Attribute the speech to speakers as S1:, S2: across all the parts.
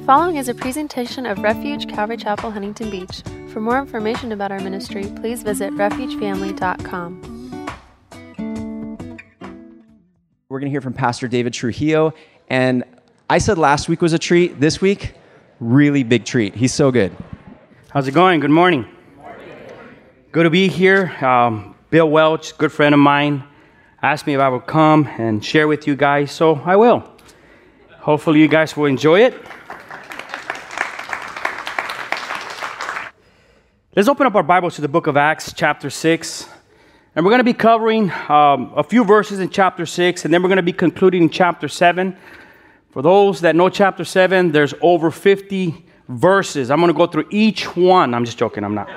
S1: following is a presentation of Refuge Calvary Chapel, Huntington Beach. For more information about our ministry, please visit refugefamily.com.
S2: We're going to hear from Pastor David Trujillo. And I said last week was a treat. This week, really big treat. He's so good.
S3: How's it going? Good morning. Good to be here. Bill Welch, good friend of mine, asked me if I would come and share with you guys, so I will. Hopefully you guys will enjoy it. Let's open up our Bibles to the book of Acts, chapter 6. And we're going to be covering a few verses in chapter 6, and then we're going to be concluding in chapter 7. For those that know chapter 7, there's over 50 verses. I'm going to go through each one. I'm just joking, I'm not.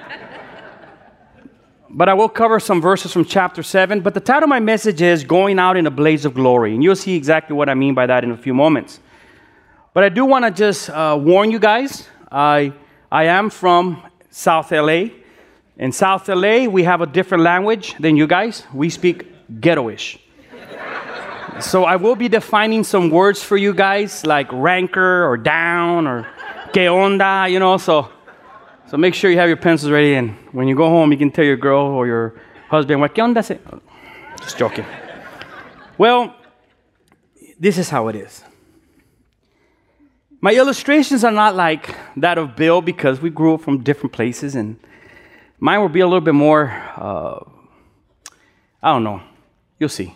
S3: But I will cover some verses from chapter 7. But the title of my message is Going Out in a Blaze of Glory. And you'll see exactly what I mean by that in a few moments. But I do want to just warn you guys. I am from South LA. In South LA, we have a different language than you guys. We speak ghetto-ish. So I will be defining some words for you guys, like rancor or down or que onda, so make sure you have your pencils ready, and when you go home, you can tell your girl or your husband, what que onda se? Just joking. Well, this is how it is. My illustrations are not like that of Bill because we grew up from different places, and mine will be a little bit more, I don't know. You'll see.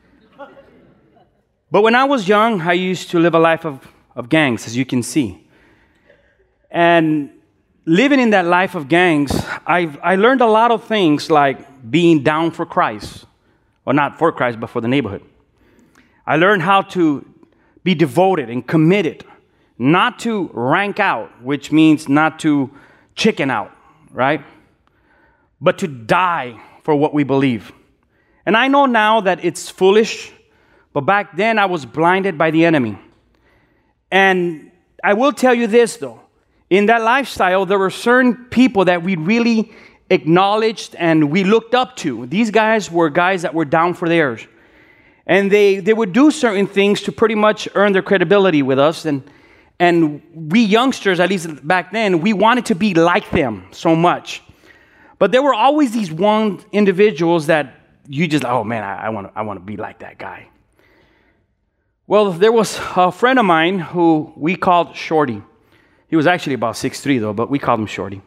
S3: But when I was young, I used to live a life of gangs, as you can see. And living in that life of gangs, I learned a lot of things like being down for Christ. Well, not for Christ, but for the neighborhood. I learned how to be devoted and committed, not to rank out, which means not to chicken out, right? But to die for what we believe. And I know now that it's foolish, but back then I was blinded by the enemy. And I will tell you this, though. In that lifestyle, there were certain people that we really acknowledged and we looked up to. These guys were guys that were down for theirs. And they would do certain things to pretty much earn their credibility with us. And we youngsters, at least back then, we wanted to be like them so much. But there were always these one individuals that you just, oh man, I want to be like that guy. Well, there was a friend of mine who we called Shorty. He was actually about 6'3", though, but we called him Shorty.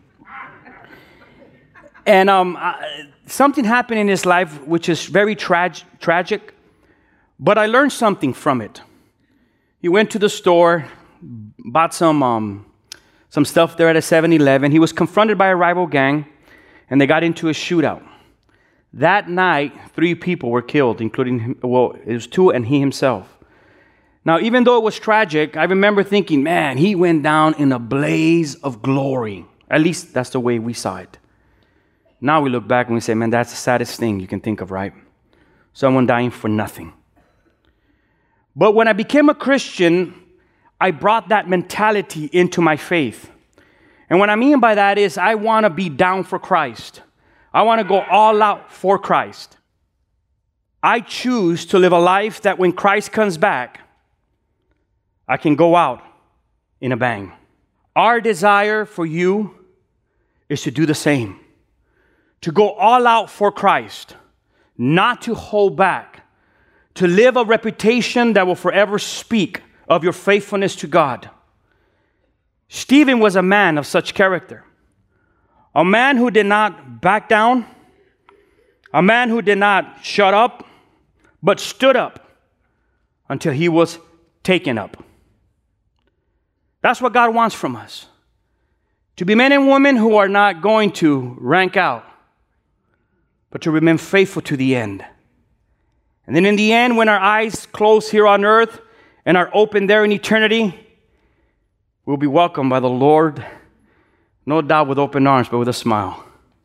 S3: And something happened in his life which is very tragic, but I learned something from it. He went to the store, bought some stuff there at a 7-Eleven. He was confronted by a rival gang, and they got into a shootout. That night, 3 people were killed, including him. Well, it was 2 and he himself. Now, even though it was tragic, I remember thinking, man, he went down in a blaze of glory. At least that's the way we saw it. Now we look back and we say, man, that's the saddest thing you can think of, right? Someone dying for nothing. But when I became a Christian, I brought that mentality into my faith. And what I mean by that is I want to be down for Christ. I want to go all out for Christ. I choose to live a life that when Christ comes back, I can go out in a bang. Our desire for you is to do the same. To go all out for Christ. Not to hold back. To live a reputation that will forever speak of your faithfulness to God. Stephen was a man of such character. A man who did not back down. A man who did not shut up, but stood up until he was taken up. That's what God wants from us. To be men and women who are not going to rank out, but to remain faithful to the end. And then in the end, when our eyes close here on earth and are open there in eternity, we'll be welcomed by the Lord, no doubt with open arms, but with a smile.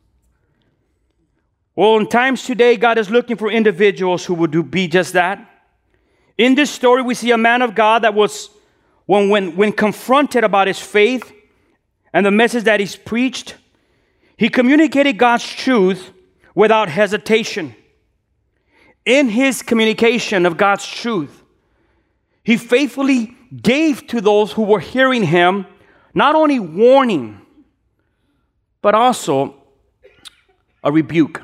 S3: Well, in times today, God is looking for individuals who would be just that. In this story, we see a man of God that was, when confronted about his faith and the message that he's preached, he communicated God's truth without hesitation. In his communication of God's truth, he faithfully gave to those who were hearing him not only warning, but also a rebuke.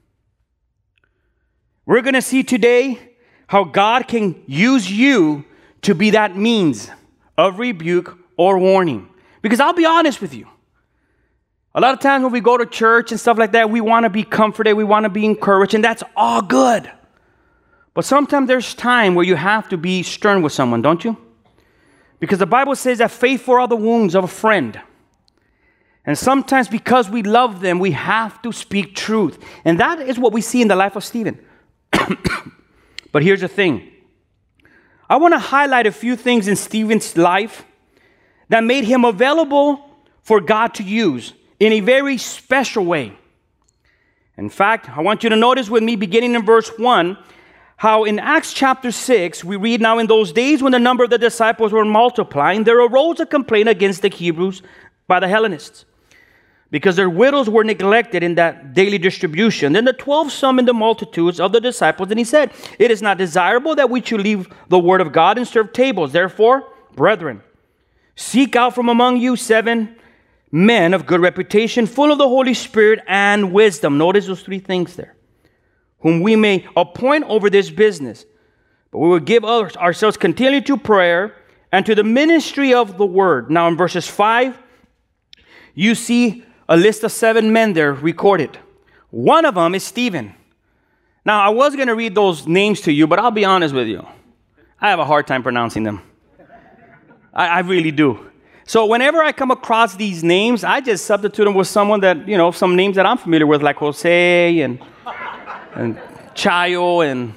S3: We're going to see today how God can use you to be that means of rebuke or warning. Because I'll be honest with you. A lot of times when we go to church and stuff like that, we want to be comforted, we want to be encouraged, and that's all good. But sometimes there's time where you have to be stern with someone, don't you? Because the Bible says that faithful are the wounds of a friend. And sometimes because we love them, we have to speak truth. And that is what we see in the life of Stephen. But here's the thing. I want to highlight a few things in Stephen's life that made him available for God to use in a very special way. In fact, I want you to notice with me, beginning in verse 1, how in Acts chapter 6, we read, "Now in those days when the number of the disciples were multiplying, there arose a complaint against the Hebrews by the Hellenists, because their widows were neglected in that daily distribution. Then the 12 summoned the multitudes of the disciples, and he said, 'It is not desirable that we should leave the word of God and serve tables. Therefore, brethren, seek out from among you 7 men of good reputation, full of the Holy Spirit and wisdom.'" Notice those 3 things there. "Whom we may appoint over this business. But we will give ourselves continually to prayer and to the ministry of the word." Now in verses 5, you see a list of 7 men there recorded. One of them is Stephen. Now, I was going to read those names to you, but I'll be honest with you. I have a hard time pronouncing them. I really do. So whenever I come across these names, I just substitute them with someone that, some names that I'm familiar with, like Jose and Chayo and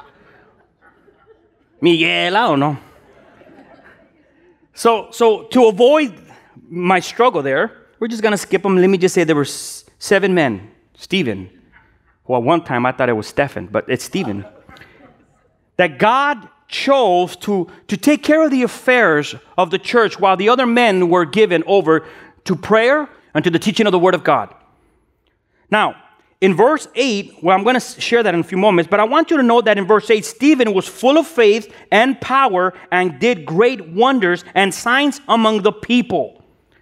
S3: Miguel, I don't know. So to avoid my struggle there, we're just going to skip them. Let me just say there were 7 men. Stephen, who at one time I thought it was Stephen, but it's Stephen, that God chose to take care of the affairs of the church while the other men were given over to prayer and to the teaching of the Word of God. Now, in verse 8, well, I'm going to share that in a few moments, but I want you to know that in verse 8, Stephen was full of faith and power and did great wonders and signs among the people.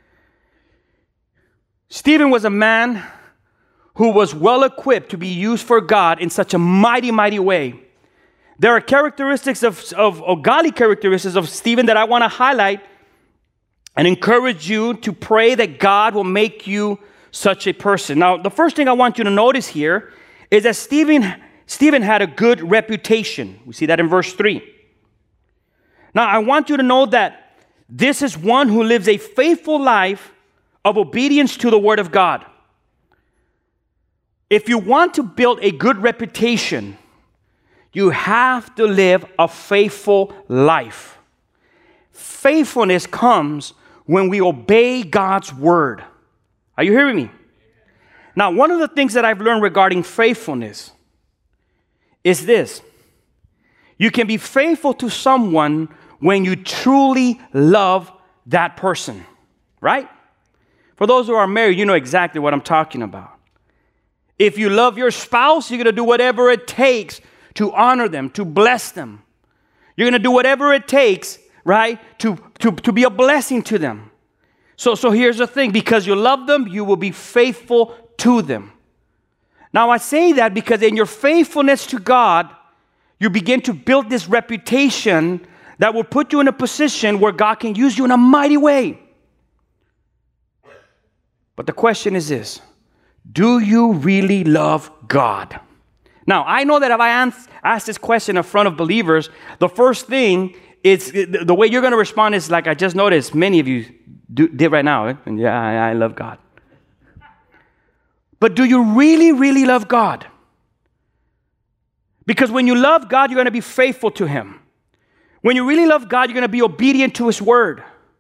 S3: Stephen was a man who was well equipped to be used for God in such a mighty, mighty way. There are characteristics of godly characteristics of Stephen that I want to highlight and encourage you to pray that God will make you such a person. Now, the first thing I want you to notice here is that Stephen had a good reputation. We see that in verse 3. Now, I want you to know that this is one who lives a faithful life of obedience to the Word of God. If you want to build a good reputation, you have to live a faithful life. Faithfulness comes when we obey God's Word. Are you hearing me? Now, one of the things that I've learned regarding faithfulness is this. You can be faithful to someone when you truly love that person, right? For those who are married, you know exactly what I'm talking about. If you love your spouse, you're going to do whatever it takes to honor them, to bless them. You're going to do whatever it takes, right, to be a blessing to them. So here's the thing. Because you love them, you will be faithful to them. Now, I say that because in your faithfulness to God, you begin to build this reputation that will put you in a position where God can use you in a mighty way. But the question is this. Do you really love God? Now, I know that if I ask this question in front of believers, the first thing is, the way you're going to respond is like I just noticed many of you did right now. And yeah, I love God. But do you really, really love God? Because when you love God, you're going to be faithful to Him. When you really love God, you're going to be obedient to His Word.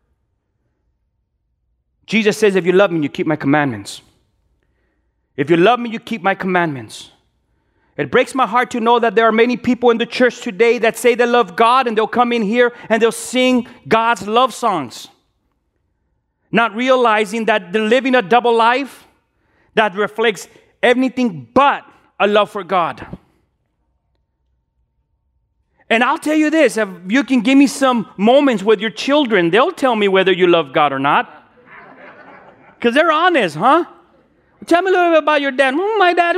S3: Jesus says, if you love me, you keep my commandments. If you love me, you keep my commandments. It breaks my heart to know that there are many people in the church today that say they love God and they'll come in here and they'll sing God's love songs, not realizing that they're living a double life that reflects anything but a love for God. And I'll tell you this, if you can give me some moments with your children, they'll tell me whether you love God or not. Because they're honest, huh? Tell me a little bit about your dad. My dad.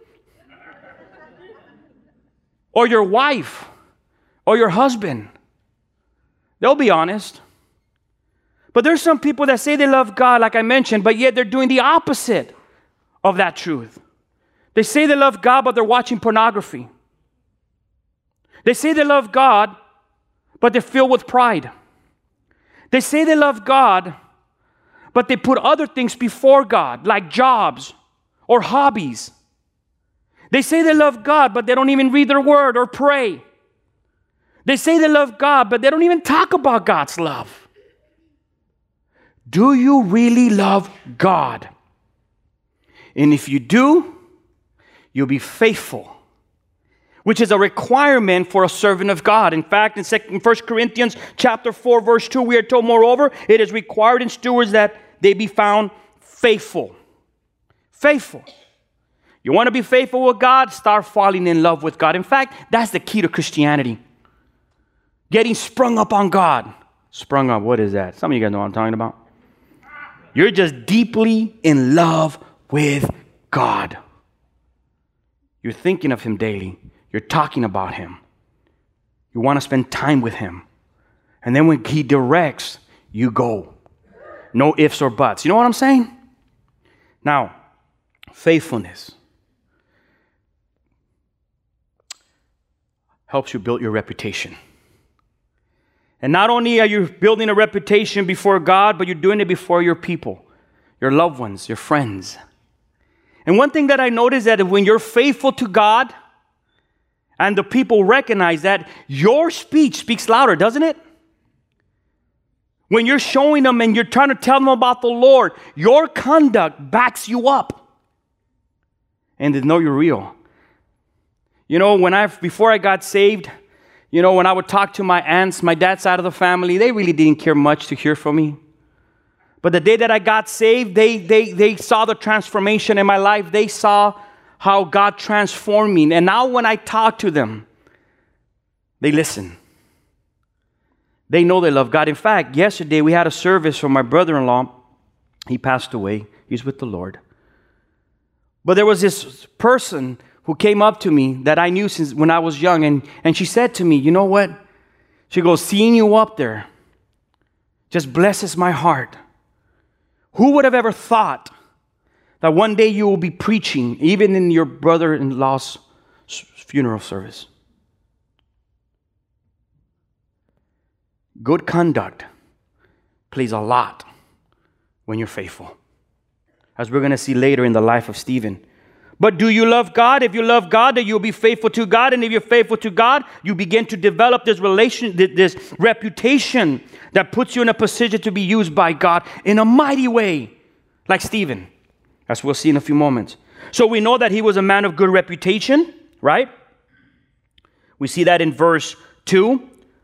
S3: Or your wife. Or your husband. They'll be honest. But there's some people that say they love God, like I mentioned, but yet they're doing the opposite of that truth. They say they love God, but they're watching pornography. They say they love God, but they're filled with pride. They say they love God, but they put other things before God, like jobs or hobbies. They say they love God, but they don't even read their word or pray. They say they love God, but they don't even talk about God's love. Do you really love God? And if you do, you'll be faithful, which is a requirement for a servant of God. In fact, in 1 Corinthians chapter 4, verse 2, we are told, moreover, it is required in stewards that they be found faithful. Faithful. You want to be faithful with God? Start falling in love with God. In fact, that's the key to Christianity. Getting sprung up on God. Sprung up, what is that? Some of you guys know what I'm talking about. You're just deeply in love with God. You're thinking of Him daily. You're talking about Him. You want to spend time with Him. And then when He directs, you go. No ifs or buts. You know what I'm saying? Now, faithfulness helps you build your reputation. And not only are you building a reputation before God, but you're doing it before your people, your loved ones, your friends. And one thing that I noticed that when you're faithful to God and the people recognize that, your speech speaks louder, doesn't it? When you're showing them and you're trying to tell them about the Lord, your conduct backs you up. And they know you're real. You know, before I got saved, you know, when I would talk to my aunts, my dad's side of the family, they really didn't care much to hear from me. But the day that I got saved, they saw the transformation in my life. They saw how God transformed me. And now when I talk to them, they listen. They know they love God. In fact, yesterday we had a service for my brother-in-law. He passed away. He's with the Lord. But there was this person who came up to me that I knew since when I was young. And she said to me, you know what? She goes, seeing you up there just blesses my heart. Who would have ever thought that one day you will be preaching, even in your brother-in-law's funeral service? Good conduct plays a lot when you're faithful, as we're going to see later in the life of Stephen. But do you love God? If you love God, then you'll be faithful to God. And if you're faithful to God, you begin to develop this reputation that puts you in a position to be used by God in a mighty way, like Stephen, as we'll see in a few moments. So we know that he was a man of good reputation, right? We see that in verse 3,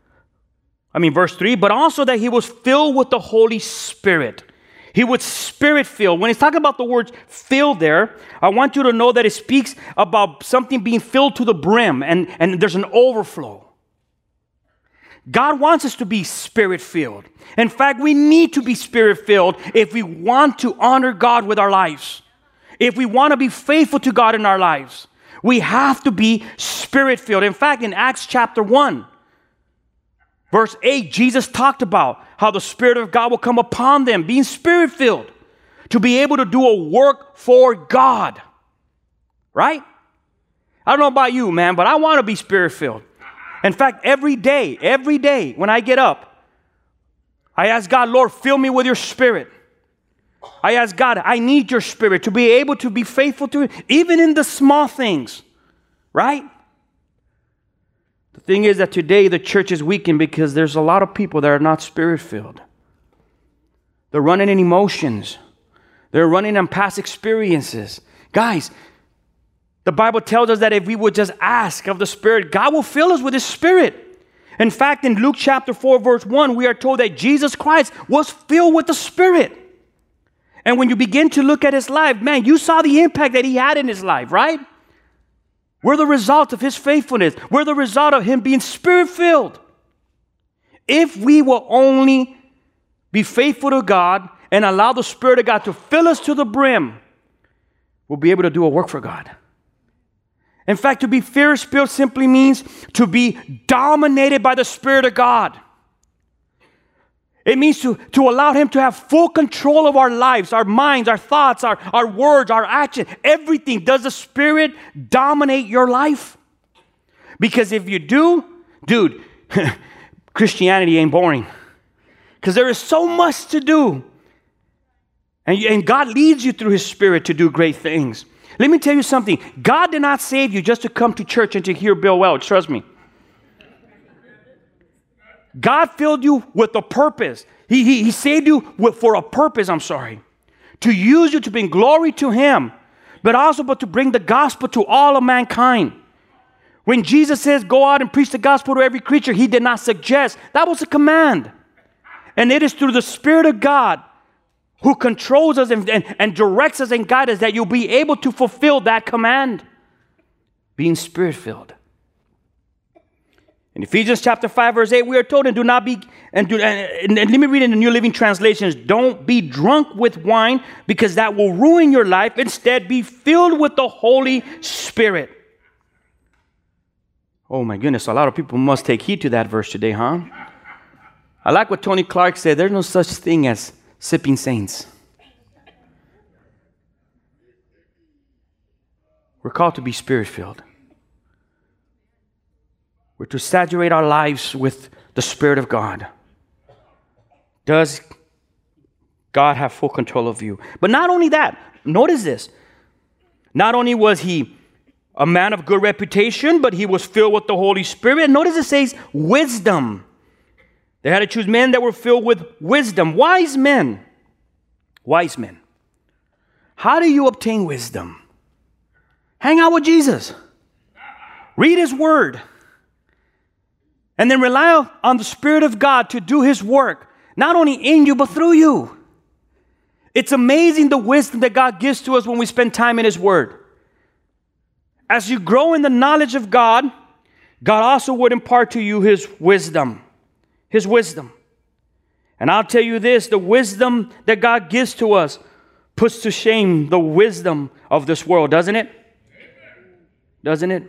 S3: but also that he was filled with the Holy Spirit. He was Spirit-filled. When he's talking about the word filled there, I want you to know that it speaks about something being filled to the brim, and there's an overflow. God wants us to be Spirit-filled. In fact, we need to be Spirit-filled if we want to honor God with our lives. If we want to be faithful to God in our lives, we have to be Spirit-filled. In fact, in Acts chapter 1, verse 8, Jesus talked about how the Spirit of God will come upon them, being Spirit-filled, to be able to do a work for God. Right? I don't know about you, man, but I want to be Spirit-filled. In fact, every day when I get up, I ask God, Lord, fill me with your Spirit. I ask God, I need your Spirit to be able to be faithful to it, even in the small things. Right? The thing is that today the church is weakened because there's a lot of people that are not Spirit-filled. They're running in emotions. They're running on past experiences. Guys, the Bible tells us that if we would just ask of the Spirit, God will fill us with His Spirit. In fact, in Luke chapter 4, verse 1, we are told that Jesus Christ was filled with the Spirit. And when you begin to look at His life, man, you saw the impact that He had in His life, right? We're the result of His faithfulness. We're the result of Him being Spirit-filled. If we will only be faithful to God and allow the Spirit of God to fill us to the brim, we'll be able to do a work for God. In fact, to be Spirit-filled simply means to be dominated by the Spirit of God. It means to allow Him to have full control of our lives, our minds, our thoughts, our words, our actions, everything. Does the Spirit dominate your life? Because if you do, dude, Christianity ain't boring. Because there is so much to do. And God leads you through His Spirit to do great things. Let me tell you something. God did not save you just to come to church and to hear Bill Welch. Trust me. God filled you with a purpose. He saved you for a purpose, to use you to bring glory to Him, but to bring the gospel to all of mankind. When Jesus says, go out and preach the gospel to every creature, He did not suggest. That was a command. And it is through the Spirit of God who controls us and directs us and guides us that you'll be able to fulfill that command, being Spirit-filled. In Ephesians chapter 5, verse 8, we are told, and let me read in the New Living Translations, don't be drunk with wine because that will ruin your life. Instead, be filled with the Holy Spirit. Oh my goodness, a lot of people must take heed to that verse today, huh? I like what Tony Clark said, there's no such thing as sipping saints. We're called to be Spirit-filled. We're to saturate our lives with the Spirit of God. Does God have full control of you? But not only that, notice this. Not only was he a man of good reputation, but he was filled with the Holy Spirit. Notice it says wisdom. They had to choose men that were filled with wisdom. Wise men. Wise men. How do you obtain wisdom? Hang out with Jesus. Read His Word. And then rely on the Spirit of God to do His work, not only in you, but through you. It's amazing the wisdom that God gives to us when we spend time in His Word. As you grow in the knowledge of God, God also would impart to you His wisdom. His wisdom. And I'll tell you this, the wisdom that God gives to us puts to shame the wisdom of this world, doesn't it? Doesn't it?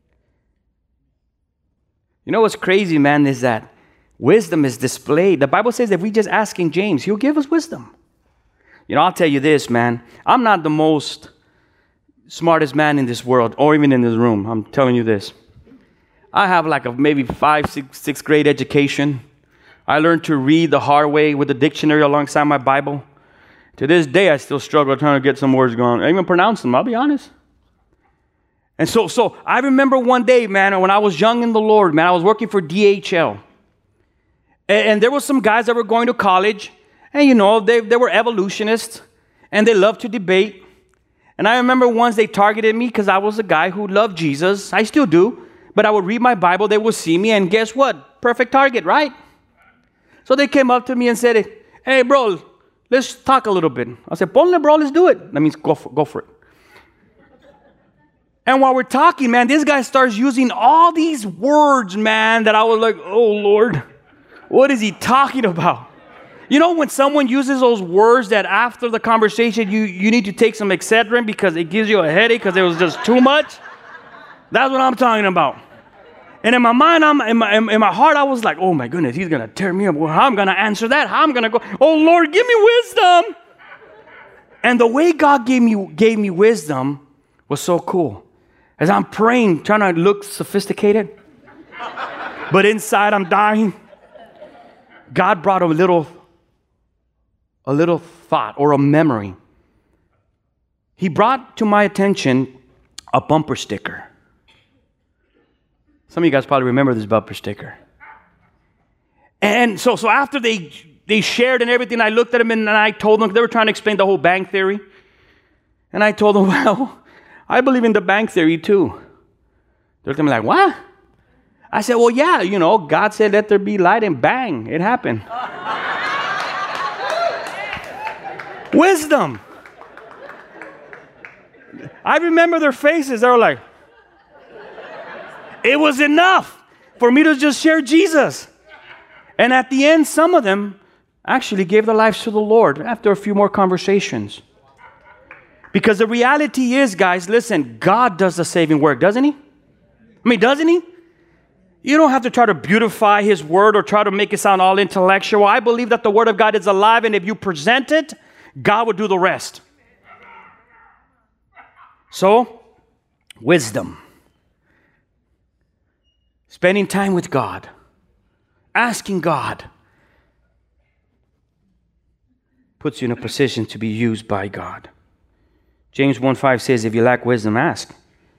S3: You know what's crazy, man, is that wisdom is displayed. The Bible says if we just ask King James, He'll give us wisdom. You know, I'll tell you this, man. I'm not the most smartest man in this world or even in this room. I'm telling you this. I have like a maybe 5th, 6th grade education. I learned to read the hard way with a dictionary alongside my Bible. To this day, I still struggle trying to get some words going. I even pronounce them, I'll be honest. And so I remember one day, man, when I was young in the Lord, man, I was working for DHL. And there were some guys that were going to college. And, you know, they were evolutionists. And they loved to debate. And I remember once they targeted me because I was a guy who loved Jesus. I still do. But I would read my Bible, they would see me, and guess what? Perfect target, right? So they came up to me and said, hey, bro, let's talk a little bit. I said, ponle, bro, let's do it. That means go for it. And while we're talking, man, this guy starts using all these words, man, that I was like, oh, Lord, what is he talking about? You know, when someone uses those words that after the conversation, you need to take some Excedrin because it gives you a headache because it was just too much? That's what I'm talking about. And in my mind, in my heart, I was like, oh my goodness, he's going to tear me up. Well, how am I going to answer that? How am I going to go? Oh, Lord, give me wisdom. And the way God gave me wisdom was so cool. As I'm praying, trying to look sophisticated, but inside I'm dying, God brought a little thought or a memory. He brought to my attention a bumper sticker. Some of you guys probably remember this bumper sticker. And so after they shared and everything, I looked at them and I told them, they were trying to explain the whole Bang Theory. And I told them, well, I believe in the Bang Theory too. They're looking at me like, what? I said, well, yeah, you know, God said, let there be light, and bang, it happened. Wisdom. I remember their faces. They were like, It was enough for me to just share Jesus. And at the end, some of them actually gave their lives to the Lord after a few more conversations. Because the reality is, guys, listen, God does the saving work, doesn't He? I mean, doesn't He? You don't have to try to beautify His word or try to make it sound all intellectual. I believe that the word of God is alive, and if you present it, God will do the rest. So, wisdom. Spending time with God. Asking God. Puts you in a position to be used by God. James 1:5 says, if you lack wisdom, ask.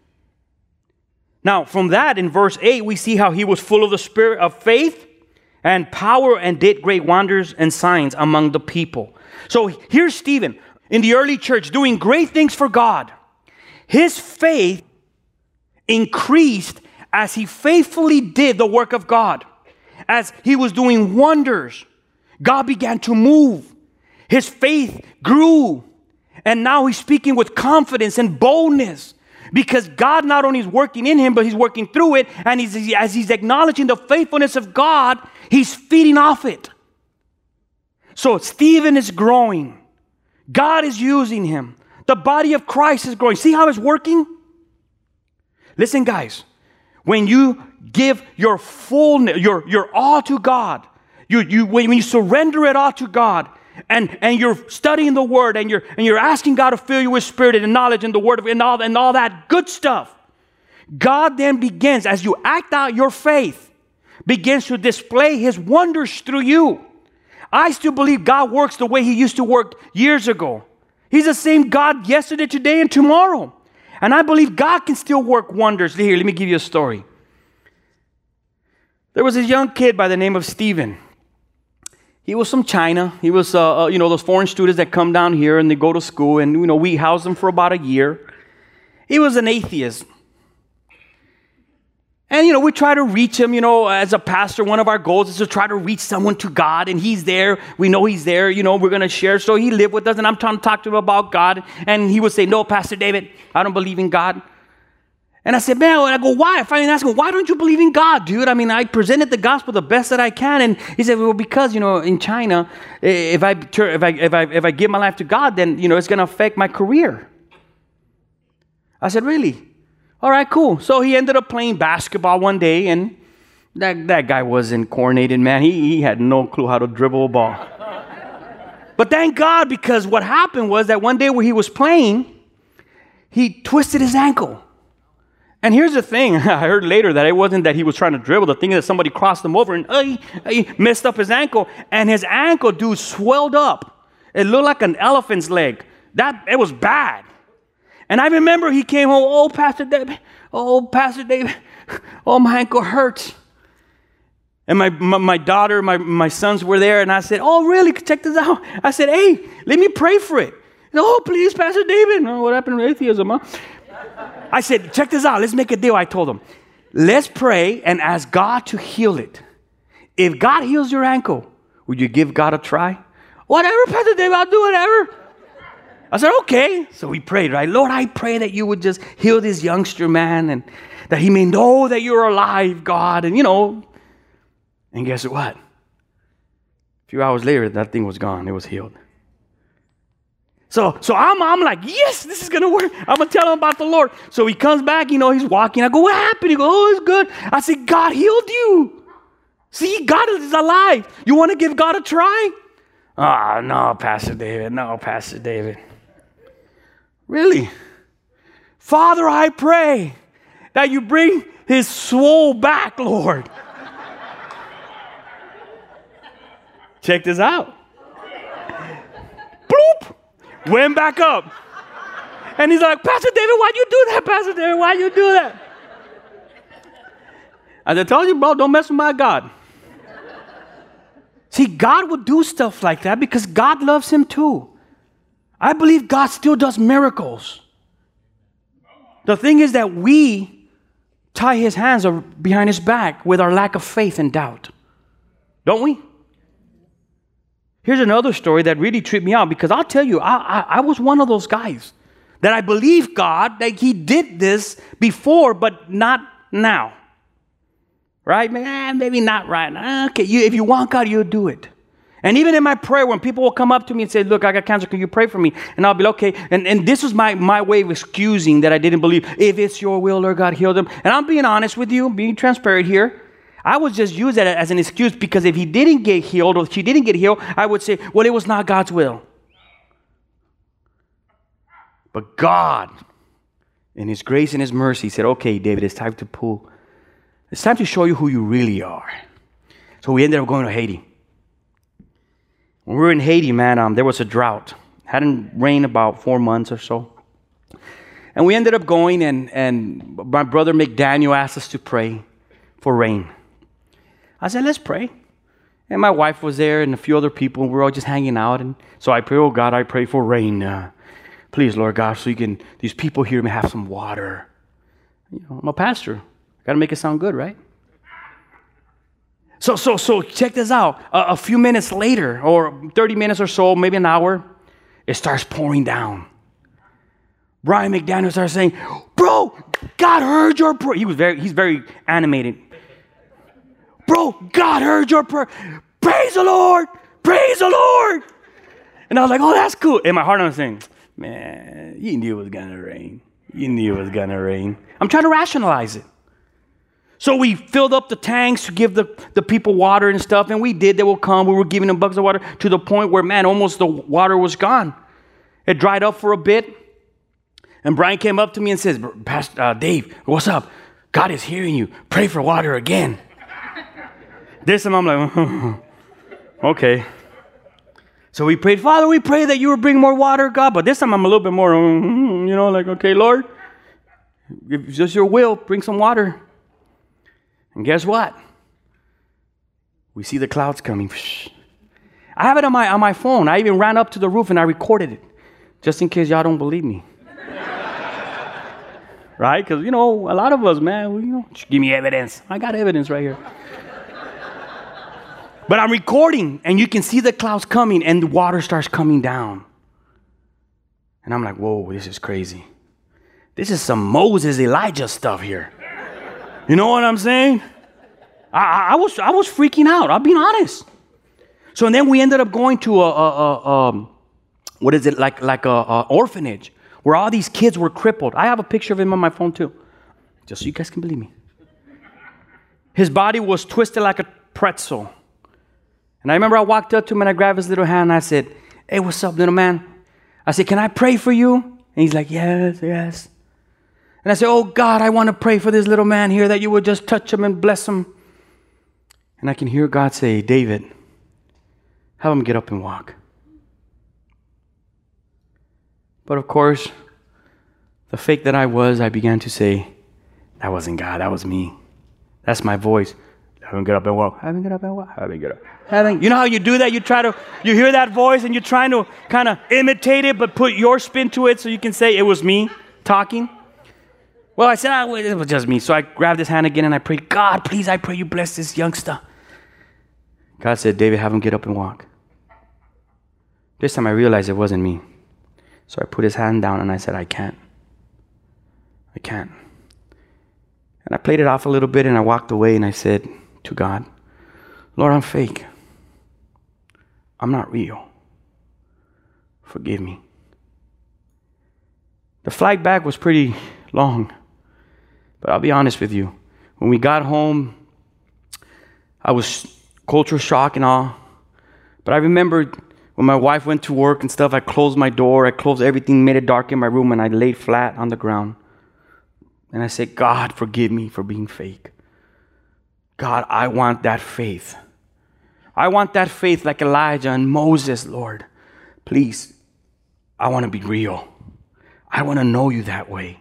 S3: Now, from that, in verse 8, we see how he was full of the spirit of faith and power and did great wonders and signs among the people. So here's Stephen in the early church doing great things for God. His faith increased as he faithfully did the work of God. As he was doing wonders, God began to move. His faith grew. And now he's speaking with confidence and boldness. Because God not only is working in him, but He's working through it. And as he's acknowledging the faithfulness of God, he's feeding off it. So Stephen is growing. God is using him. The body of Christ is growing. See how it's working? Listen, guys. When you give your fullness, your all to God, when you surrender it all to God, and you're studying the Word, and you're asking God to fill you with Spirit and knowledge and the Word and all that good stuff, God then begins, as you act out your faith, begins to display His wonders through you. I still believe God works the way He used to work years ago. He's the same God yesterday, today, and tomorrow. And I believe God can still work wonders. Here, let me give you a story. There was this young kid by the name of Stephen. He was from China. He was, those foreign students that come down here and they go to school, and, we housed them for about a year. He was an atheist. And, we try to reach him, as a pastor. One of our goals is to try to reach someone to God, and he's there. We know he's there. We're going to share. So he lived with us, and I'm trying to talk to him about God. And he would say, no, Pastor David, I don't believe in God. And I said, man, I go, why? I finally asked him, why don't you believe in God, dude? I mean, I presented the gospel the best that I can. And he said, well, because, in China, if I give my life to God, then, it's going to affect my career. I said, really? All right, cool. So he ended up playing basketball one day, and that guy wasn't coordinated, man. He had no clue how to dribble a ball. But thank God, because what happened was that one day where he was playing, he twisted his ankle. And here's the thing, I heard later that it wasn't that he was trying to dribble. The thing is that somebody crossed him over and he messed up his ankle. And his ankle, dude, swelled up. It looked like an elephant's leg. It was bad. And I remember he came home, oh, Pastor David, oh, my ankle hurts. And my daughter, my sons were there, and I said, oh, really? Check this out. I said, hey, let me pray for it. He said, oh, please, Pastor David. Oh, what happened to atheism, huh? I said, check this out. Let's make a deal. I told him, let's pray and ask God to heal it. If God heals your ankle, would you give God a try? Whatever, Pastor David, I'll do whatever. I said, okay. So we prayed, right? Lord, I pray that you would just heal this youngster, man, and that he may know that you're alive, God. And, and guess what? A few hours later, that thing was gone. It was healed. So I'm like, yes, this is going to work. I'm going to tell him about the Lord. So he comes back, he's walking. I go, what happened? He goes, oh, it's good. I said, God healed you. See, God is alive. You want to give God a try? Oh, no, Pastor David. No, Pastor David. Really? Father, I pray that you bring his soul back, Lord. Check this out. Bloop. Went back up. And he's like, Pastor David, why'd you do that, Pastor David? Why'd you do that? As I told you, bro, don't mess with my God. See, God would do stuff like that because God loves him too. I believe God still does miracles. The thing is that we tie his hands behind his back with our lack of faith and doubt. Don't we? Here's another story that really tripped me out because I'll tell you, I was one of those guys that I believe God that he did this before, but not now. Right? Maybe not right now. Okay, if you want God, you'll do it. And even in my prayer, when people will come up to me and say, look, I got cancer, can you pray for me? And I'll be like, okay. And this was my way of excusing that I didn't believe. If it's your will, Lord God, heal them. And I'm being honest with you, being transparent here. I would just use that as an excuse, because if he didn't get healed or she didn't get healed, I would say, well, it was not God's will. But God, in his grace and his mercy, said, okay, David, it's time to show you who you really are. So we ended up going to Haiti. When we were in Haiti, man, there was a drought. Hadn't rained about 4 months or so. And we ended up going, and my brother McDaniel asked us to pray for rain. I said, let's pray. And my wife was there and a few other people, and we were all just hanging out. And so I pray, oh God, I pray for rain. Please, Lord God, so these people here may have some water. You know, I'm a pastor. Got to make it sound good, right? So check this out. A few minutes later, or 30 minutes or so, maybe an hour, it starts pouring down. Brian McDaniel starts saying, bro, God heard your prayer. He's very animated. Bro, God heard your prayer. Praise the Lord. Praise the Lord. And I was like, oh, that's cool. In my heart, I'm saying, man, you knew it was going to rain. You knew it was going to rain. I'm trying to rationalize it. So we filled up the tanks to give the people water and stuff, and we did. They will come. We were giving them buckets of water to the point where, man, almost the water was gone. It dried up for a bit, and Brian came up to me and says, Pastor Dave, what's up? God is hearing you. Pray for water again. This time I'm like, okay. So we prayed, Father, we pray that you will bring more water, God. But this time I'm a little bit more, like, okay, Lord, if it's just your will, bring some water. And guess what? We see the clouds coming. I have it on my phone. I even ran up to the roof and I recorded it, just in case y'all don't believe me. Right? Because, a lot of us, man, give me evidence. I got evidence right here. But I'm recording, and you can see the clouds coming, and the water starts coming down. And I'm like, whoa, this is crazy. This is some Moses, Elijah stuff here. You know what I'm saying? I was freaking out. I'll be honest. So and then we ended up going to like a orphanage where all these kids were crippled. I have a picture of him on my phone too, just so you guys can believe me. His body was twisted like a pretzel. And I remember I walked up to him and I grabbed his little hand and I said, hey, what's up, little man? I said, can I pray for you? And he's like, yes. And I said, oh, God, I want to pray for this little man here, that you would just touch him and bless him. And I can hear God say, David, have him get up and walk. But of course, the fake that I was, I began to say, that wasn't God, that was me. That's my voice. Have him get up and walk. Have him get up and walk. Have him get up. You know how you do that? You hear that voice and you're trying to kind of imitate it, but put your spin to it so you can say it was me talking. Well, I said, it was just me. So I grabbed his hand again and I prayed, God, please, I pray you bless this youngster. God said, David, have him get up and walk. This time I realized it wasn't me. So I put his hand down and I said, I can't. And I played it off a little bit and I walked away and I said to God, Lord, I'm fake. I'm not real. Forgive me. The flight back was pretty long. But I'll be honest with you. When we got home, I was culture shock and all. But I remembered when my wife went to work and stuff, I closed my door, I closed everything, made it dark in my room, and I laid flat on the ground. And I said, God, forgive me for being fake. God, I want that faith. I want that faith like Elijah and Moses, Lord. Please, I want to be real. I want to know you that way.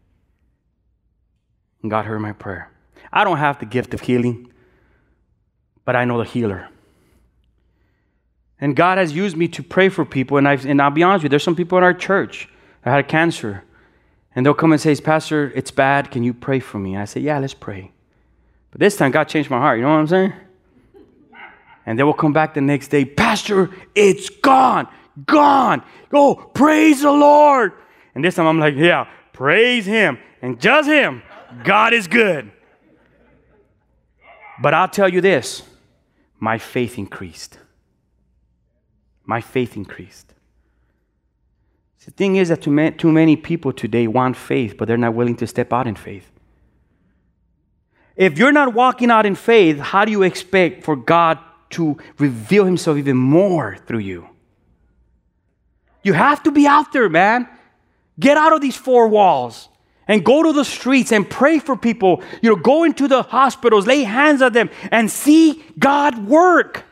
S3: And God heard my prayer. I don't have the gift of healing, but I know the healer. And God has used me to pray for people. And I'll be honest with you, there's some people in our church that had cancer. And they'll come and say, Pastor, it's bad. Can you pray for me? I say, yeah, let's pray. But this time, God changed my heart. You know what I'm saying? And they will come back the next day. Pastor, it's gone. Oh, praise the Lord. And this time I'm like, yeah, praise him. And just him. God is good. But I'll tell you this, my faith increased. My faith increased. The thing is that too many people today want faith, but they're not willing to step out in faith. If you're not walking out in faith, how do you expect for God to reveal himself even more through you? You have to be out there, man. Get out of these four walls and go to the streets and pray for people. Go into the hospitals, lay hands on them, and see God work.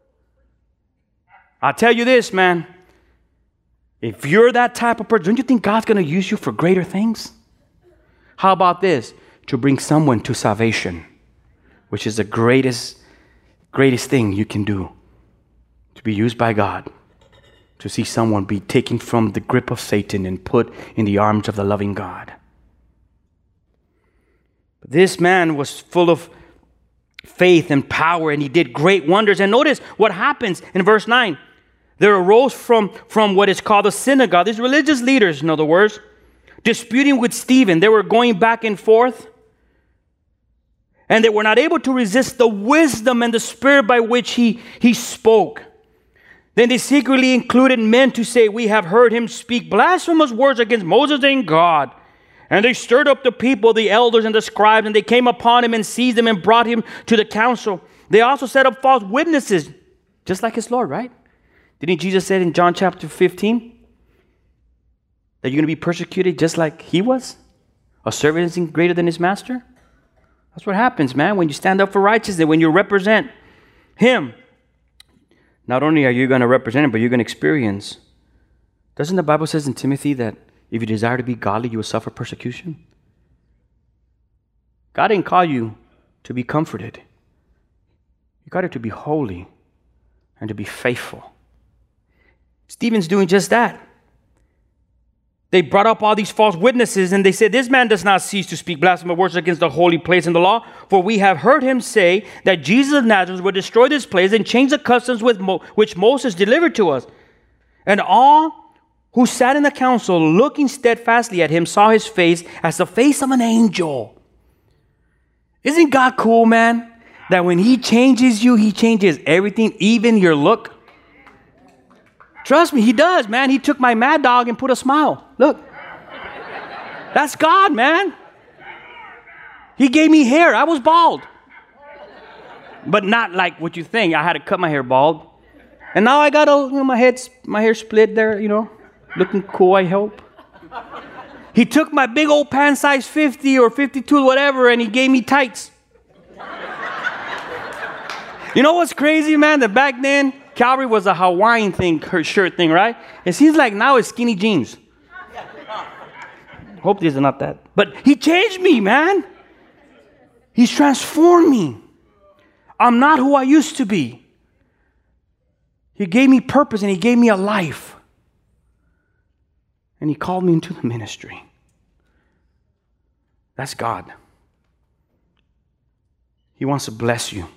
S3: I'll tell you this, man. If you're that type of person, don't you think God's going to use you for greater things? How about this? To bring someone to salvation, which is the greatest thing you can do. To be used by God. To see someone be taken from the grip of Satan and put in the arms of the loving God. But this man was full of faith and power, and he did great wonders. And notice what happens in verse 9. There arose from what is called a synagogue, these religious leaders, in other words, disputing with Stephen. They were going back and forth, and they were not able to resist the wisdom and the spirit by which he spoke. Then they secretly included men to say, we have heard him speak blasphemous words against Moses and God. And they stirred up the people, the elders and the scribes, and they came upon him and seized him and brought him to the council. They also set up false witnesses, just like his Lord, right? Didn't Jesus say in John chapter 15 that you're going to be persecuted just like he was? A servant isn't greater than his master? That's what happens, man, when you stand up for righteousness, when you represent him. Not only are you going to represent him, but you're going to experience. Doesn't the Bible says in Timothy that if you desire to be godly, you will suffer persecution? God didn't call you to be comforted. You got it to be holy and to be faithful. Stephen's doing just that. They brought up all these false witnesses, and they said, this man does not cease to speak blasphemous words against the holy place and the law, for we have heard him say that Jesus of Nazareth would destroy this place and change the customs which Moses delivered to us. And all who sat in the council, looking steadfastly at him, saw his face as the face of an angel. Isn't God cool, man? That when he changes you, he changes everything, even your look. Trust me, he does, man. He took my mad dog and put a smile. Look. That's God, man. He gave me hair. I was bald. But not like what you think. I had to cut my hair bald. And now I got my hair split there, looking cool, I hope. He took my big old pant size 50 or 52, whatever, and he gave me tights. You know what's crazy, man? That back then, Calvary was a Hawaiian shirt thing, right? It seems like now it's skinny jeans. Hope these are not that. But he changed me, man. He's transformed me. I'm not who I used to be. He gave me purpose and he gave me a life. And he called me into the ministry. That's God. He wants to bless you.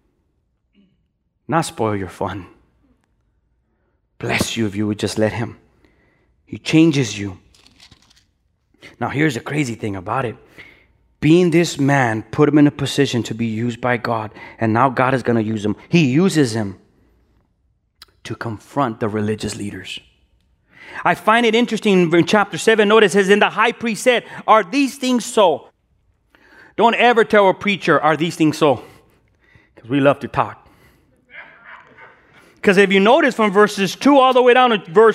S3: Not spoil your fun. Bless you if you would just let him. He changes you. Now here's the crazy thing about it. Being this man put him in a position to be used by God. And now God is going to use him. He uses him to confront the religious leaders. I find it interesting in chapter 7. Notice it says, and the high priest said, are these things so? Don't ever tell a preacher, are these things so? Because we love to talk. Because if you notice from verses 2 all the way down to verse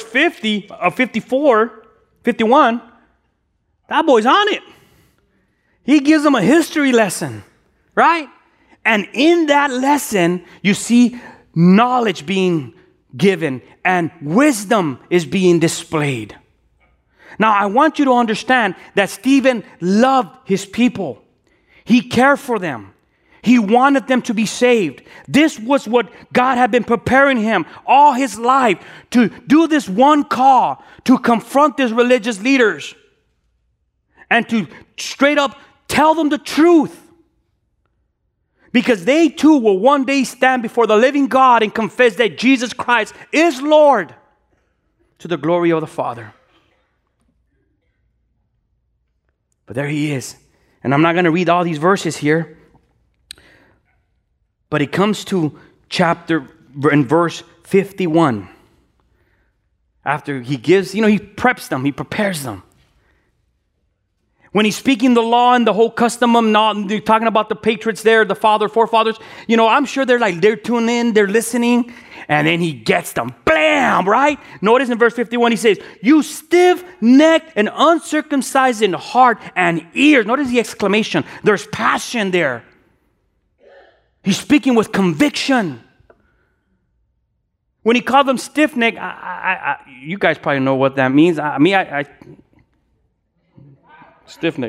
S3: 51, that boy's on it. He gives them a history lesson, right? And in that lesson, you see knowledge being given and wisdom is being displayed. Now, I want you to understand that Stephen loved his people. He cared for them. He wanted them to be saved. This was what God had been preparing him all his life to do this one call, to confront these religious leaders and to straight up tell them the truth. Because they too will one day stand before the living God and confess that Jesus Christ is Lord to the glory of the Father. But there he is. And I'm not going to read all these verses here. But it comes to chapter in verse 51. After he gives, he preps them, he prepares them. When he's speaking the law and the whole custom of not talking about the patriots there, the forefathers, I'm sure they're tuning in, they're listening, and then he gets them. Blam, right? Notice in verse 51 he says, you stiff-necked and uncircumcised in heart and ears. Notice the exclamation. There's passion there. He's speaking with conviction. When he called them stiff-necked, you guys probably know what that means. I stiff-necked,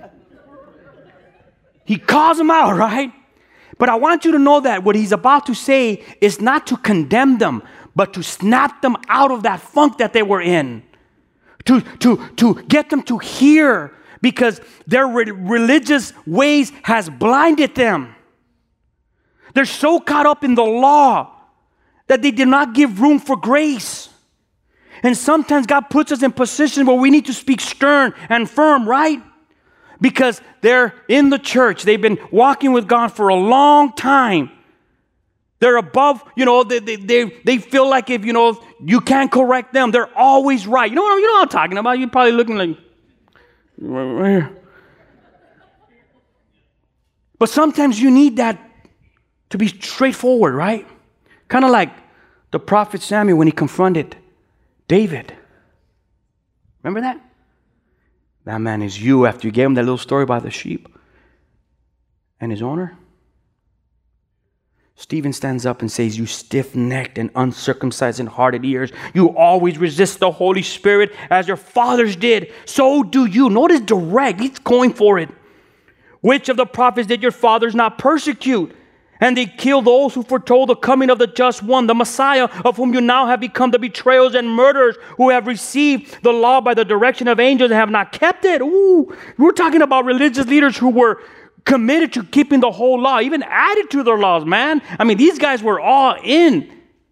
S3: He calls them out, right? But I want you to know that what he's about to say is not to condemn them, but to snap them out of that funk that they were in. To get them to hear, because their religious ways has blinded them. They're so caught up in the law that they did not give room for grace. And sometimes God puts us in positions where we need to speak stern and firm, right? Because they're in the church. They've been walking with God for a long time. They're above, they feel like if, you can't correct them, they're always right. You know what I'm talking about? You're probably looking like, right here. But sometimes you need that to be straightforward, right? Kind of like the prophet Samuel when he confronted David. Remember that? That man is you, after you gave him that little story about the sheep and his owner. Stephen stands up and says, you stiff-necked and uncircumcised and hearted ears, you always resist the Holy Spirit as your fathers did. So do you. Notice direct. He's going for it. Which of the prophets did your fathers not persecute? And they killed those who foretold the coming of the just one, the Messiah, of whom you now have become the betrayals and murderers, who have received the law by the direction of angels and have not kept it. Ooh, we're talking about religious leaders who were committed to keeping the whole law, even added to their laws, man. I mean, these guys were all in.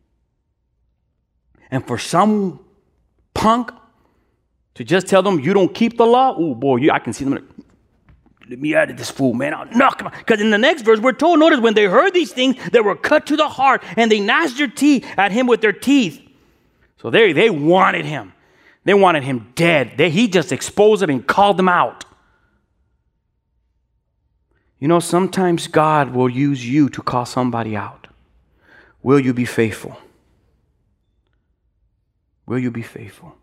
S3: And for some punk to just tell them you don't keep the law, oh boy, I can see them like, let me out of this fool, man. I'll knock him out. Because in the next verse, we're told, notice, when they heard these things, they were cut to the heart, and they gnashed their teeth at him with their teeth. So they wanted him. They wanted him dead. He just exposed them and called them out. Sometimes God will use you to call somebody out. Will you be faithful? Will you be faithful?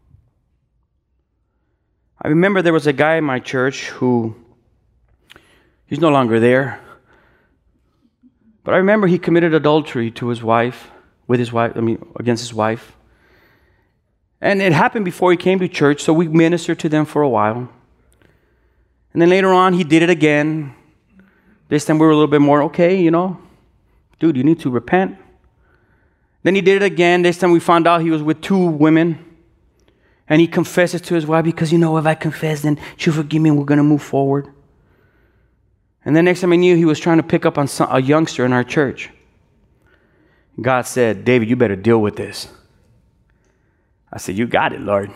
S3: I remember there was a guy in my church who, he's no longer there. But I remember he committed adultery to against his wife. And it happened before he came to church, so we ministered to them for a while. And then later on, he did it again. This time we were a little bit more, okay, dude, you need to repent. Then he did it again. This time we found out he was with 2 women. And he confesses to his wife, because, if I confess, then she'll forgive me and we're going to move forward. And then next time I knew, he was trying to pick up on a youngster in our church. God said, David, you better deal with this. I said, you got it, Lord.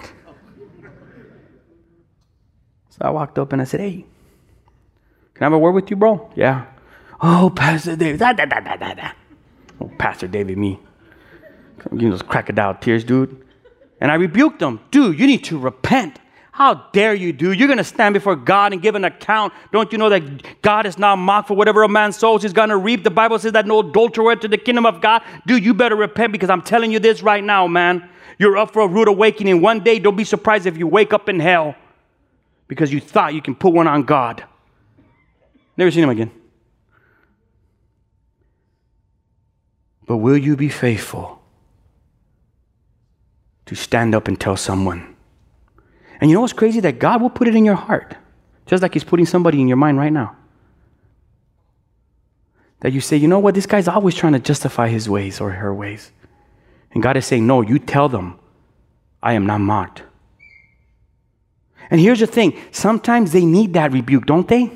S3: So I walked up and I said, hey, can I have a word with you, bro? Yeah. Oh, Pastor David. Oh, Pastor David, me. Those crocodile tears, dude. And I rebuked him. Dude, you need to repent. How dare you, dude? You're going to stand before God and give an account. Don't you know that God is not mocked? For whatever a man sows, he's going to reap. The Bible says that no adulterer will enter the kingdom of God. Dude, you better repent, because I'm telling you this right now, man. You're up for a rude awakening. One day, don't be surprised if you wake up in hell because you thought you can put one on God. Never seen him again. But will you be faithful to stand up and tell someone? And you know what's crazy? That God will put it in your heart, just like he's putting somebody in your mind right now. That you say, you know what? This guy's always trying to justify his ways or her ways. And God is saying, no, you tell them, I am not mocked. And here's the thing. Sometimes they need that rebuke, don't they?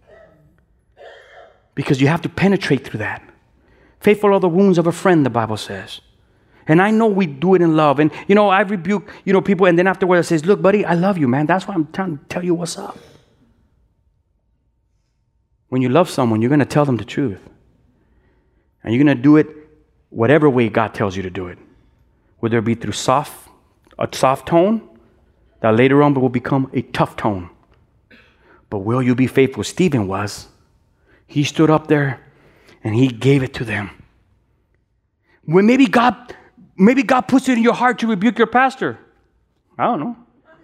S3: Because you have to penetrate through that. Faithful are the wounds of a friend, the Bible says. And I know we do it in love. And, I rebuke, people. And then afterwards I says, look, buddy, I love you, man. That's why I'm trying to tell you what's up. When you love someone, you're going to tell them the truth. And you're going to do it whatever way God tells you to do it. Whether it be through a soft tone that later on will become a tough tone. But will you be faithful? Stephen was. He stood up there and he gave it to them. When maybe God puts it in your heart to rebuke your pastor. I don't know.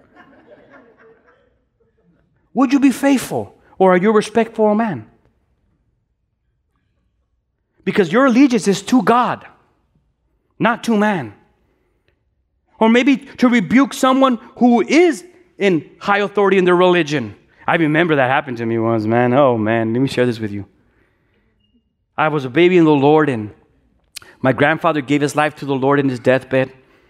S3: Would you be faithful, or are you a respectful man? Because your allegiance is to God, not to man. Or maybe to rebuke someone who is in high authority in their religion. I remember that happened to me once, man. Oh, man, let me share this with you. I was a baby in the Lord, and my grandfather gave his life to the Lord in his deathbed.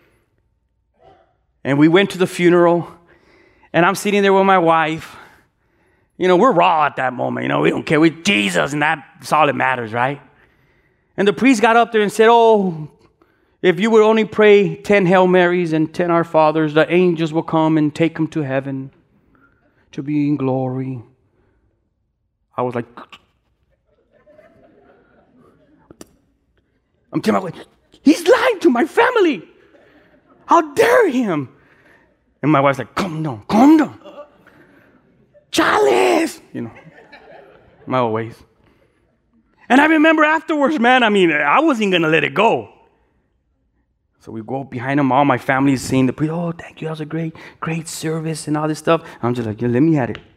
S3: And we went to the funeral, and I'm sitting there with my wife. You know, we're raw at that moment. You know, we don't care. We're Jesus, and that's all that matters, right? And the priest got up there and said, oh, if you would only pray 10 Hail Marys and 10 Our Fathers, the angels will come and take them to heaven to be in glory. I was like, I'm telling my wife, he's lying to my family. How dare him? And my wife's like, calm down. Chalice! You know, my old ways. And I remember afterwards, man, I wasn't going to let it go. So we go behind him, all my family is seeing the priest. Oh, thank you, that was a great service and all this stuff. I'm just like, yeah, let me at it.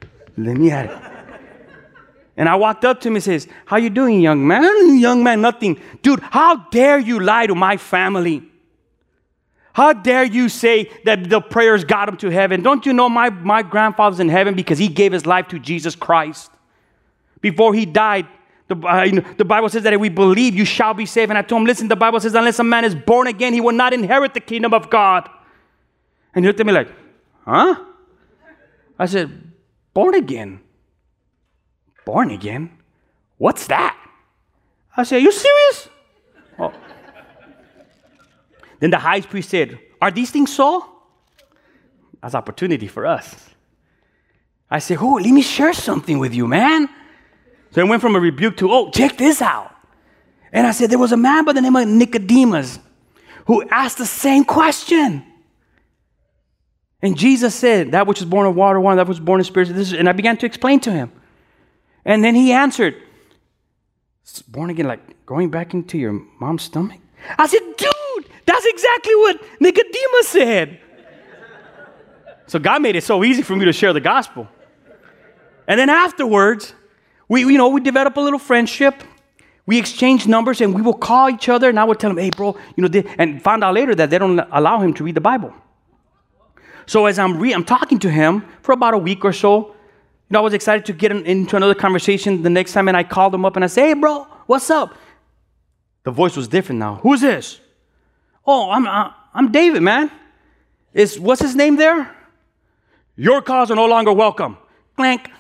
S3: And I walked up to him and says, how you doing, young man? Young man, nothing. Dude, how dare you lie to my family? How dare you say that the prayers got him to heaven? Don't you know my grandfather's in heaven because he gave his life to Jesus Christ? Before he died, the Bible says that if we believe, you shall be saved. And I told him, listen, the Bible says unless a man is born again, he will not inherit the kingdom of God. And he looked at me like, huh? I said, born again? Born again? What's that? I said, are you serious? Oh. Then the high priest said, are these things so? That's opportunity for us. I said, oh, let me share something with you, man. So I went from a rebuke to, oh, check this out. And I said, there was a man by the name of Nicodemus who asked the same question. And Jesus said, that which is born of water, that which is born of spirit. And I began to explain to him. And then he answered, born again, like going back into your mom's stomach? I said, dude, that's exactly what Nicodemus said. So God made it so easy for me to share the gospel. And then afterwards, we develop a little friendship. We exchange numbers and we will call each other. And I would tell him, hey, bro, and found out later that they don't allow him to read the Bible. So as I'm talking to him for about a week or so, I was excited to get into another conversation the next time. And I called him up and I said, hey, bro, what's up? The voice was different now. Who's this? Oh, I'm David, man. What's his name there? Your calls are no longer welcome. Clank.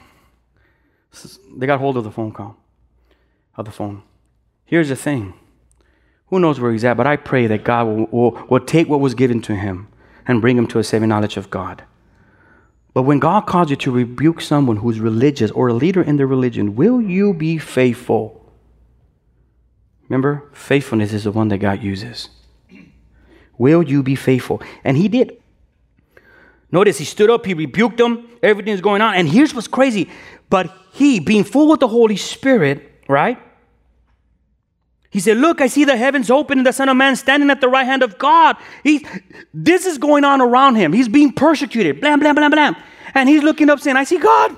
S3: They got hold of the phone. Here's the thing. Who knows where he's at, but I pray that God will take what was given to him and bring him to a saving knowledge of God. But when God calls you to rebuke someone who's religious or a leader in their religion, will you be faithful? Remember, faithfulness is the one that God uses. Will you be faithful? And he did. Notice he stood up, he rebuked them, everything's going on. And here's what's crazy. But he, being full with the Holy Spirit, right? He said, look, I see the heavens open and the Son of Man standing at the right hand of God. This is going on around him. He's being persecuted. Blam, blam, blam, blam. And he's looking up saying, I see God.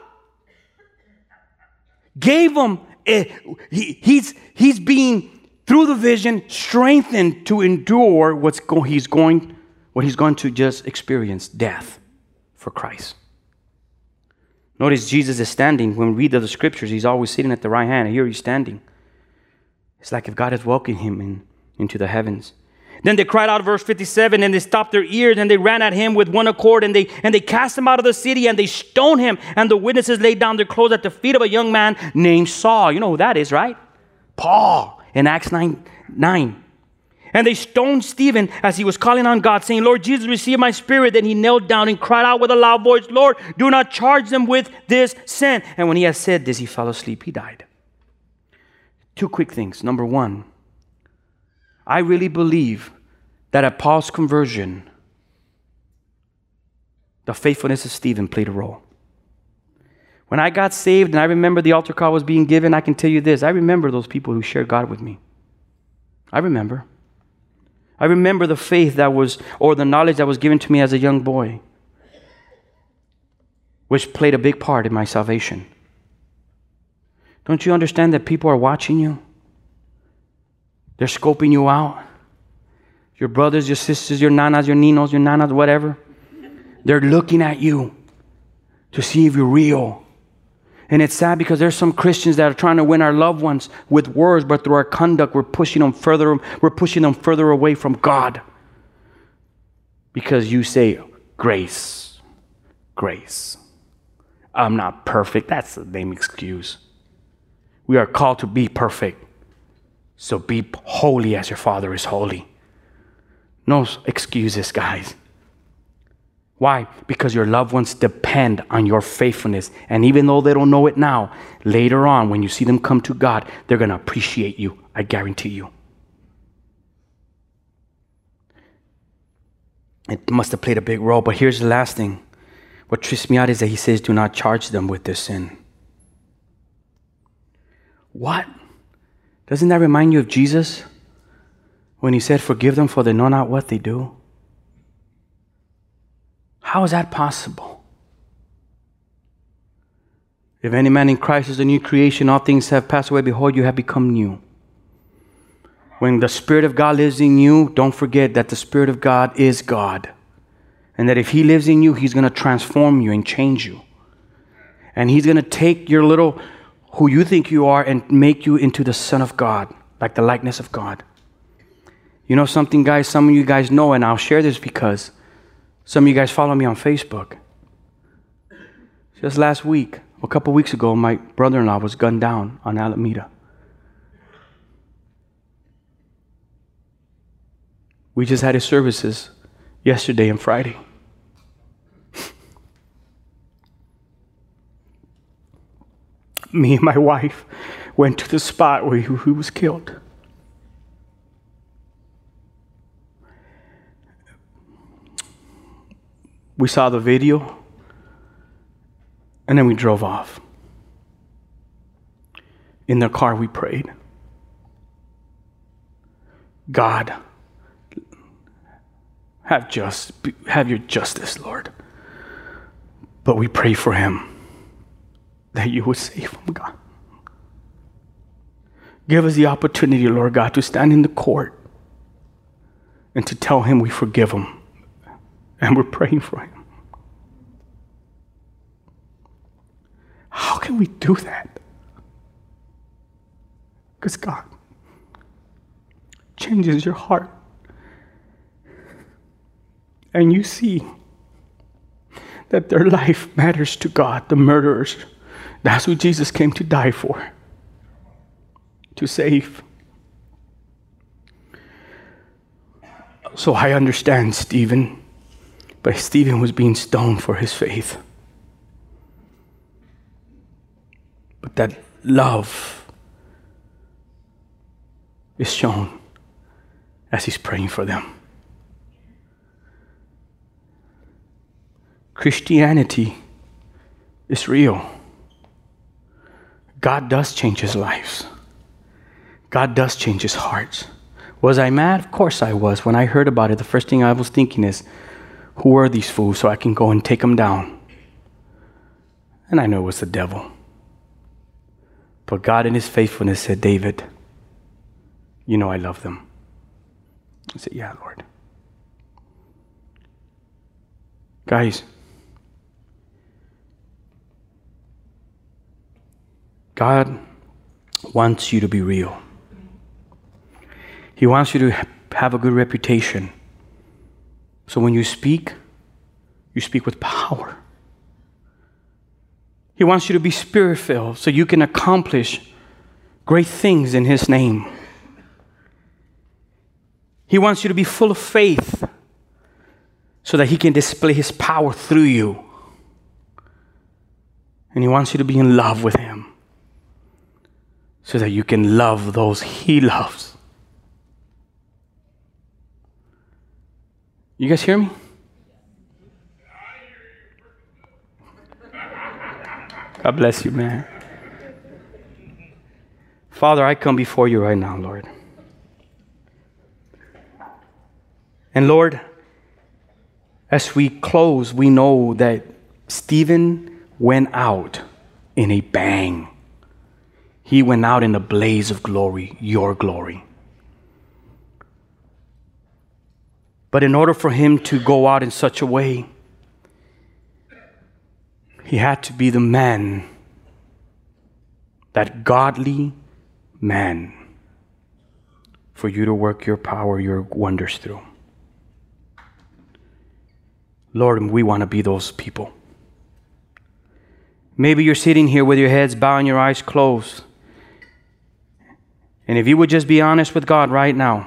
S3: Gave him, he's being, through the vision, strengthened to endure what he's going to just experience, death for Christ. Notice Jesus is standing. When we read the scriptures, he's always sitting at the right hand. And here he's standing. It's like if God has welcomed him into the heavens. Then they cried out, verse 57, and they stopped their ears, and they ran at him with one accord, and they cast him out of the city, and they stoned him. And the witnesses laid down their clothes at the feet of a young man named Saul. You know who that is, right? Paul in Acts 9. And they stoned Stephen as he was calling on God, saying, Lord Jesus, receive my spirit. Then he knelt down and cried out with a loud voice, Lord, do not charge them with this sin. And when he had said this, he fell asleep. He died. Two quick things. Number one, I really believe that at Paul's conversion, the faithfulness of Stephen played a role. When I got saved and I remember the altar call was being given, I can tell you this. I remember those people who shared God with me. I remember. I remember the faith that was, or the knowledge that was given to me as a young boy, which played a big part in my salvation. Don't you understand that people are watching you? They're scoping you out. Your brothers, your sisters, your nanas, your ninos, your nanas, whatever. They're looking at you to see if you're real. And it's sad because there's some Christians that are trying to win our loved ones with words, but through our conduct, we're pushing them further away from God. Because you say, grace, grace. I'm not perfect. That's the lame excuse. We are called to be perfect. So be holy as your Father is holy. No excuses, guys. Why? Because your loved ones depend on your faithfulness. And even though they don't know it now, later on, when you see them come to God, they're going to appreciate you. I guarantee you. It must have played a big role. But here's the last thing. What trips me out is that he says, do not charge them with their sin. What? Doesn't that remind you of Jesus? When he said, forgive them for they know not what they do. How is that possible? If any man in Christ is a new creation, all things have passed away. Behold, you have become new. When the Spirit of God lives in you, don't forget that the Spirit of God is God. And that if he lives in you, he's going to transform you and change you. And he's going to take your little, who you think you are, and make you into the Son of God, like the likeness of God. You know something, guys? Some of you guys know, and I'll share this because some of you guys follow me on Facebook. Just last week, a couple weeks ago, my brother-in-law was gunned down on Alameda. We just had his services yesterday and Friday. Me and my wife went to the spot where he was killed. We saw the video, and then we drove off. In the car, we prayed. God, have your justice, Lord. But we pray for him that you would save him, God. Give us the opportunity, Lord God, to stand in the court and to tell him we forgive him. And we're praying for him. How can we do that? Because God changes your heart. And you see that their life matters to God, the murderers. That's who Jesus came to die for, to save. So I understand Stephen. But Stephen was being stoned for his faith. But that love is shown as he's praying for them. Christianity is real. God does change his lives. God does change his hearts. Was I mad? Of course I was. When I heard about it, the first thing I was thinking is, who are these fools so I can go and take them down? And I know it was the devil. But God in his faithfulness said, David, you know I love them. I said, yeah, Lord. Guys, God wants you to be real. He wants you to have a good reputation. So when you speak with power. He wants you to be Spirit-filled so you can accomplish great things in his name. He wants you to be full of faith so that he can display his power through you. And he wants you to be in love with him so that you can love those he loves. You guys hear me? God bless you, man. Father, I come before you right now, Lord. And Lord, as we close, we know that Stephen went out in a bang. He went out in a blaze of glory, your glory. But in order for him to go out in such a way, he had to be the man, that godly man, for you to work your power, your wonders through. Lord, we want to be those people. Maybe you're sitting here with your heads bowed and your eyes closed. And if you would just be honest with God right now,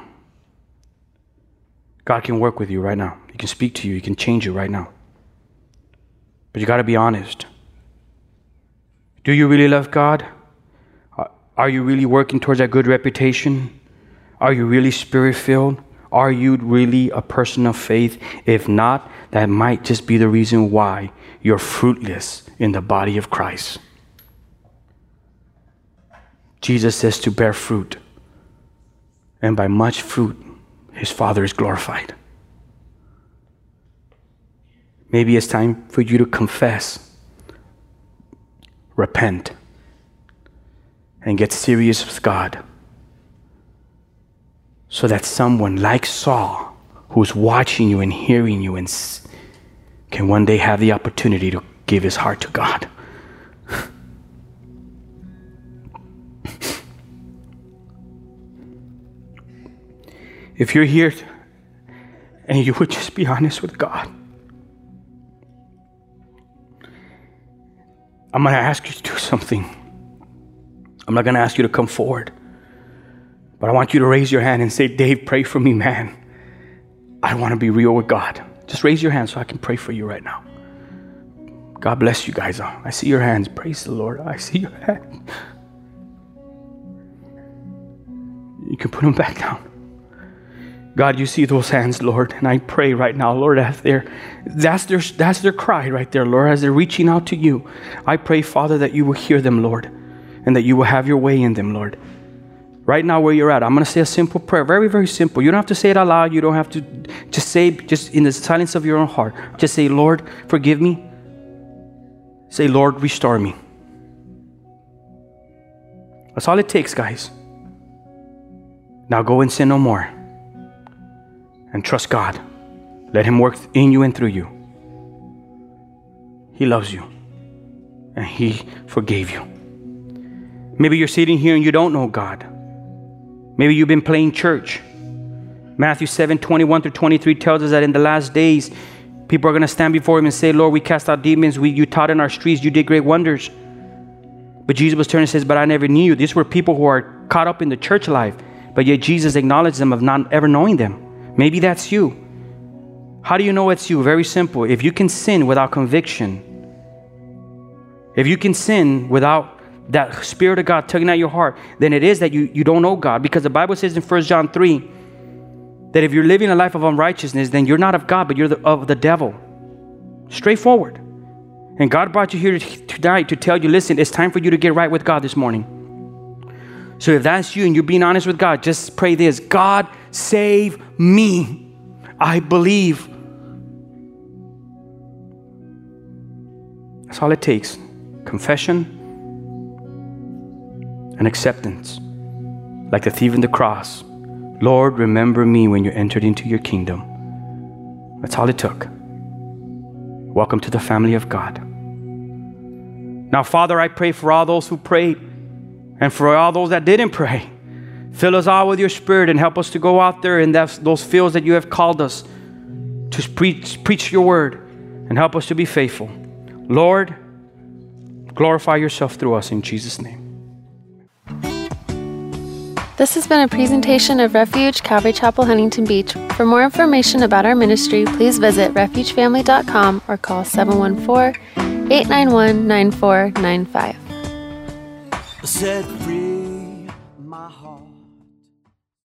S3: God can work with you right now. He can speak to you. He can change you right now. But you got to be honest. Do you really love God? Are you really working towards that good reputation? Are you really spirit-filled? Are you really a person of faith? If not, that might just be the reason why you're fruitless in the body of Christ. Jesus says to bear fruit, and by much fruit, his Father is glorified. Maybe it's time for you to confess, repent, and get serious with God, so that someone like Saul, who's watching you and hearing you, and can one day have the opportunity to give his heart to God. If you're here and you would just be honest with God, I'm going to ask you to do something. I'm not going to ask you to come forward, but I want you to raise your hand and say, Dave, pray for me, man. I want to be real with God. Just raise your hand so I can pray for you right now. God bless you guys. I see your hands. Praise the Lord. I see your hands. You can put them back down. God, you see those hands, Lord, and I pray right now, Lord, that's their cry right there, Lord, as they're reaching out to you. I pray, Father, that you will hear them, Lord, and that you will have your way in them, Lord. Right now where you're at, I'm going to say a simple prayer, very, very simple. You don't have to say it out loud. You don't have to just say, just in the silence of your own heart. Just say, Lord, forgive me. Say, Lord, restore me. That's all it takes, guys. Now go and sin no more. And trust God. Let him work in you and through you. He loves you. And he forgave you. Maybe you're sitting here and you don't know God. Maybe you've been playing church. Matthew 7:21-23 tells us that in the last days, people are going to stand before him and say, Lord, we cast out demons. You taught in our streets. You did great wonders. But Jesus was turning and says, but I never knew you. These were people who are caught up in the church life. But yet Jesus acknowledged them of not ever knowing them. Maybe that's you. How do you know it's you? Very simple. If you can sin without conviction, if you can sin without that Spirit of God tugging at your heart, then it is that you don't know God. Because the Bible says in 1 John 3 that if you're living a life of unrighteousness, then you're not of God, but you're of the devil. Straightforward. And God brought you here tonight to tell you, listen, it's time for you to get right with God this morning. So if that's you and you're being honest with God, just pray this: God, save me. I believe. That's all it takes. Confession and acceptance. Like the thief on the cross. Lord, remember me when you entered into your kingdom. That's all it took. Welcome to the family of God. Now, Father, I pray for all those who prayed and for all those that didn't pray. Fill us all with your Spirit and help us to go out there in those fields that you have called us to preach your word, and help us to be faithful. Lord, glorify yourself through us in Jesus' name.
S1: This has been a presentation of Refuge Calvary Chapel, Huntington Beach. For more information about our ministry, please visit refugefamily.com or call 714-891-9495.
S4: Set free.